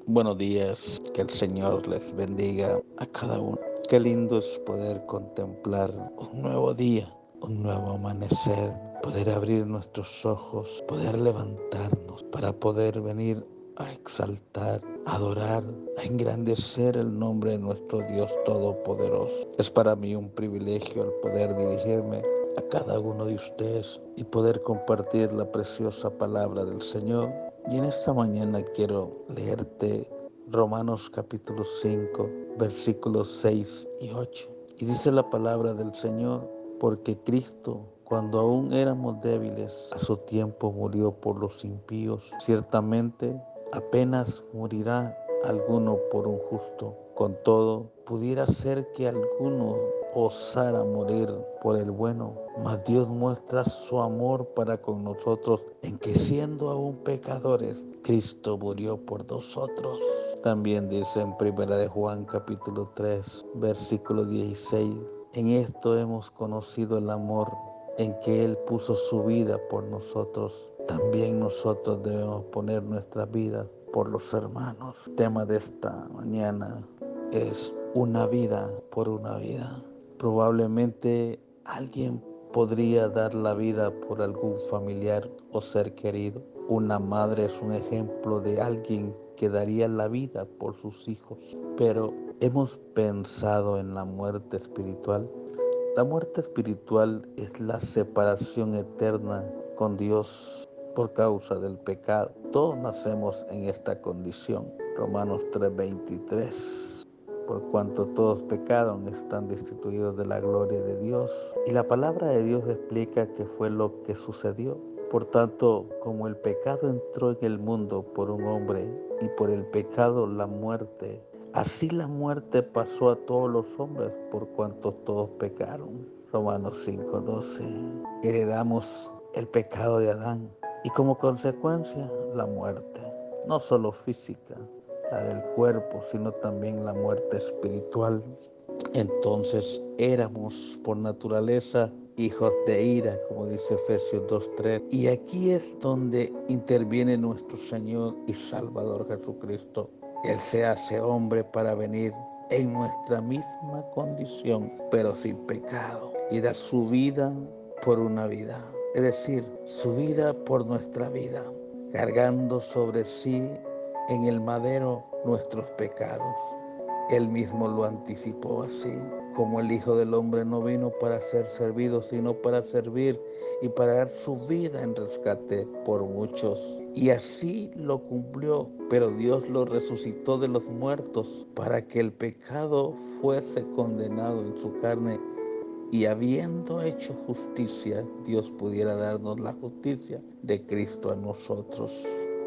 Buenos días, que el Señor les bendiga a cada uno. Qué lindo es poder contemplar un nuevo día, un nuevo amanecer, poder abrir nuestros ojos, poder levantarnos para poder venir a exaltar, a adorar, a engrandecer el nombre de nuestro Dios Todopoderoso. Es para mí un privilegio el poder dirigirme a cada uno de ustedes y poder compartir la preciosa palabra del Señor. Y en esta mañana quiero leerte Romanos capítulo 5, versículos 6 y 8. Y dice la palabra del Señor: porque Cristo, cuando aún éramos débiles, a su tiempo murió por los impíos. Ciertamente, apenas morirá alguno por un justo. Con todo, pudiera ser que alguno osara morir por el bueno, mas Dios muestra su amor para con nosotros en que, siendo aún pecadores, Cristo murió por nosotros. También dice en Primera de Juan capítulo 3, versículo 16: en esto hemos conocido el amor, en que Él puso su vida por nosotros. También nosotros debemos poner nuestra vida por los hermanos. El tema de esta mañana es una vida por una vida. Probablemente alguien podría dar la vida por algún familiar o ser querido. Una madre es un ejemplo de alguien que daría la vida por sus hijos. Pero hemos pensado en la muerte espiritual. La muerte espiritual es la separación eterna con Dios por causa del pecado. Todos nacemos en esta condición. Romanos 3:23. Por cuanto todos pecaron, están destituidos de la gloria de Dios. Y la palabra de Dios explica qué fue lo que sucedió. Por tanto, como el pecado entró en el mundo por un hombre, y por el pecado la muerte, así la muerte pasó a todos los hombres, por cuanto todos pecaron. Romanos 5:12. Heredamos el pecado de Adán y como consecuencia la muerte, no solo física, la del cuerpo, sino también la muerte espiritual. Entonces éramos por naturaleza hijos de ira, como dice Efesios 2:3. Y aquí es donde interviene nuestro Señor y Salvador Jesucristo. Él se hace hombre para venir en nuestra misma condición, pero sin pecado, y da su vida por una vida, es decir, su vida por nuestra vida, cargando sobre sí en el madero nuestros pecados. Él mismo lo anticipó así: como el Hijo del Hombre no vino para ser servido, sino para servir y para dar su vida en rescate por muchos. Y así lo cumplió, pero Dios lo resucitó de los muertos para que el pecado fuese condenado en su carne, y habiendo hecho justicia, Dios pudiera darnos la justicia de Cristo a nosotros,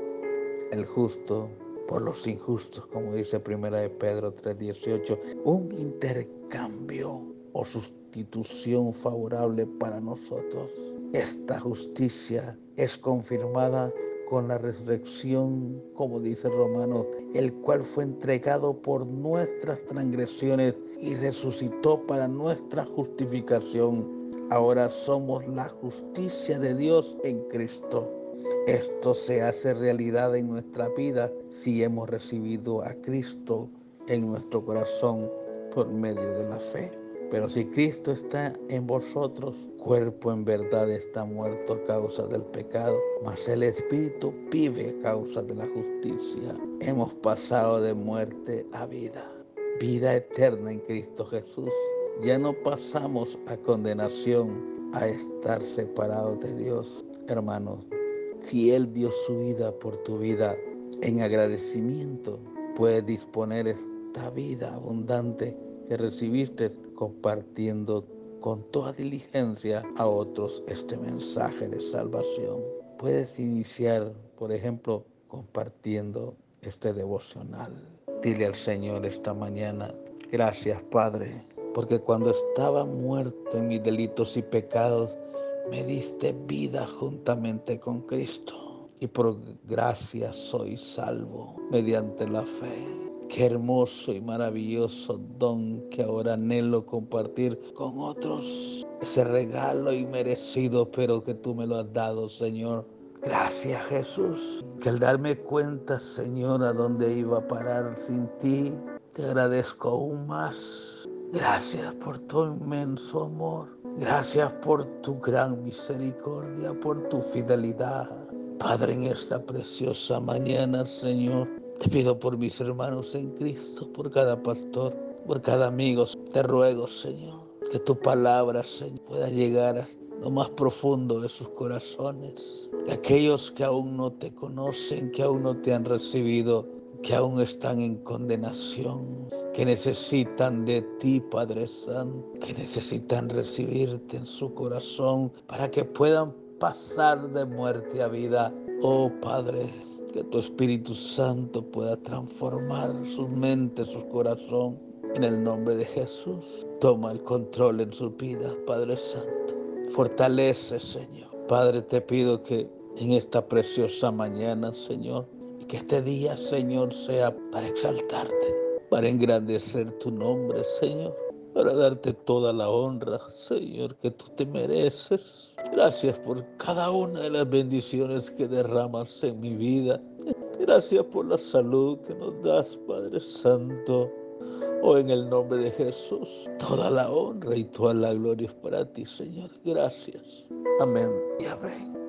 el justo por los injustos, como dice Primera de Pedro 3:18, un intercambio o sustitución favorable para nosotros. Esta justicia es confirmada con la resurrección, como dice Romanos, el cual fue entregado por nuestras transgresiones y resucitó para nuestra justificación. Ahora somos la justicia de Dios en Cristo. Esto se hace realidad en nuestra vida si hemos recibido a Cristo en nuestro corazón por medio de la fe. Pero si Cristo está en vosotros, cuerpo en verdad está muerto a causa del pecado, mas el Espíritu vive a causa de la justicia. Hemos pasado de muerte a vida, vida eterna en Cristo Jesús. Ya no pasamos a condenación, a estar separados de Dios. Hermanos, si Él dio su vida por tu vida, en agradecimiento puedes disponer esta vida abundante que recibiste compartiendo con toda diligencia a otros este mensaje de salvación. Puedes iniciar, por ejemplo, compartiendo este devocional. Dile al Señor esta mañana: gracias, Padre, porque cuando estaba muerto en mis delitos y pecados, me diste vida juntamente con Cristo, y por gracia soy salvo mediante la fe. Qué hermoso y maravilloso don que ahora anhelo compartir con otros. Ese regalo inmerecido, pero que tú me lo has dado, Señor. Gracias, Jesús, que al darme cuenta, Señor, a dónde iba a parar sin ti, te agradezco aún más. Gracias por tu inmenso amor. Gracias por tu gran misericordia, por tu fidelidad. Padre, en esta preciosa mañana, Señor, te pido por mis hermanos en Cristo, por cada pastor, por cada amigo. Te ruego, Señor, que tu palabra, Señor, pueda llegar a lo más profundo de sus corazones. Que aquellos que aún no te conocen, que aún no te han recibido, que aún están en condenación, que necesitan de ti, Padre Santo, que necesitan recibirte en su corazón para que puedan pasar de muerte a vida. Oh Padre, que tu Espíritu Santo pueda transformar sus mentes, su corazón. En el nombre de Jesús, toma el control en sus vidas, Padre Santo. Fortalece, Señor. Padre, te pido que en esta preciosa mañana, Señor, y que este día, Señor, sea para exaltarte, para engrandecer tu nombre, Señor, para darte toda la honra, Señor, que tú te mereces. Gracias por cada una de las bendiciones que derramas en mi vida. Gracias por la salud que nos das, Padre Santo. Oh, en el nombre de Jesús, toda la honra y toda la gloria es para ti, Señor. Gracias. Amén y amén.